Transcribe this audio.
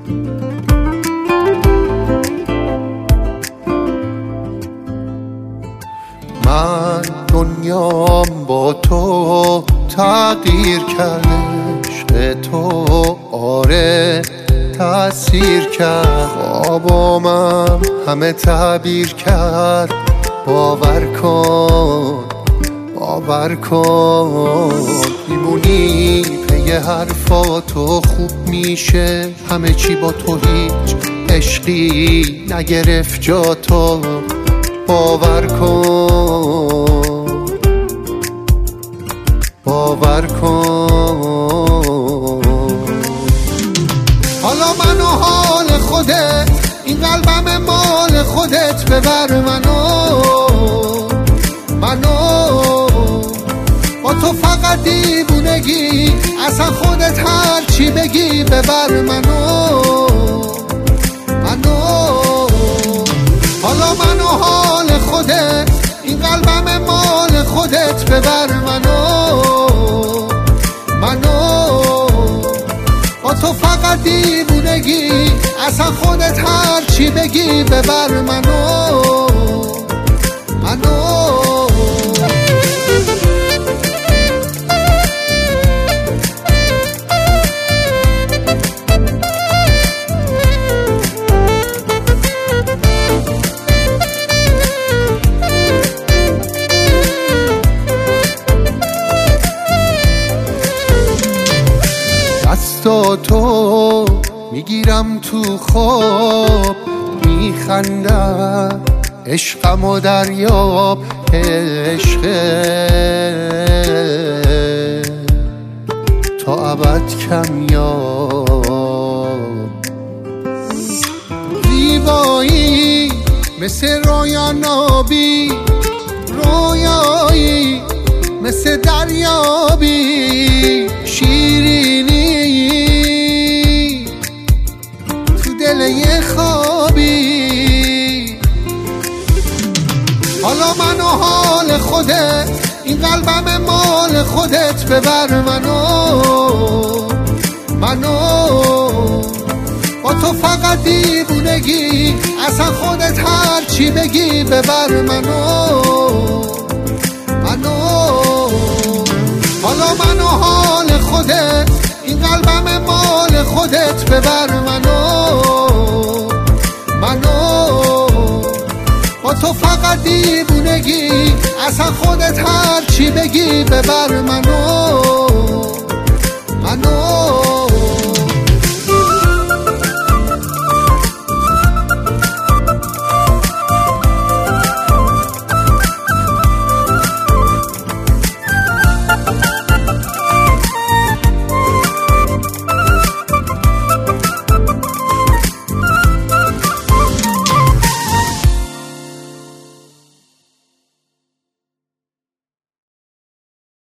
من دنیام با تو تغییر کرده، عشق تو آره تأثیر کرد، خوابامم همه تعبیر کرد. باور کن باور کن میمونی پی حرفاتو، خوب میشه همه چی با تو، هیچ عشقی نگرفت جا تو. باور کن باور کن حالا منو حال خودت، این قلبم مال خودت، ببر منو با تو فقط دیوونگی، اصلا خودت هر چی بگی، ببر منو حالا منو حال خودت، این قلبم مال خودت، ببر منو با تو فقط دیوونگی، اصلا خودت هر چی بگی، ببر منو دستاتو میگیرم تو خواب، میخندم عشقم و دریاب، عشق تا ابد کمیاب. زیبایی مثل رویان آبی، رویایی مثل دریابی، شیرینی تو دل یه خوابی. حالا منو حال خودت، این قلبم مال خودت، ببر منو با تو فقط دیوونگی، اصلا خودت هر چی بگی، ببر منو حالا منو حال خودت، این قلبم مال خودت، ببر منو با تو فقط دیوونگی، اصلا خودت هر چی بگی، ببر منو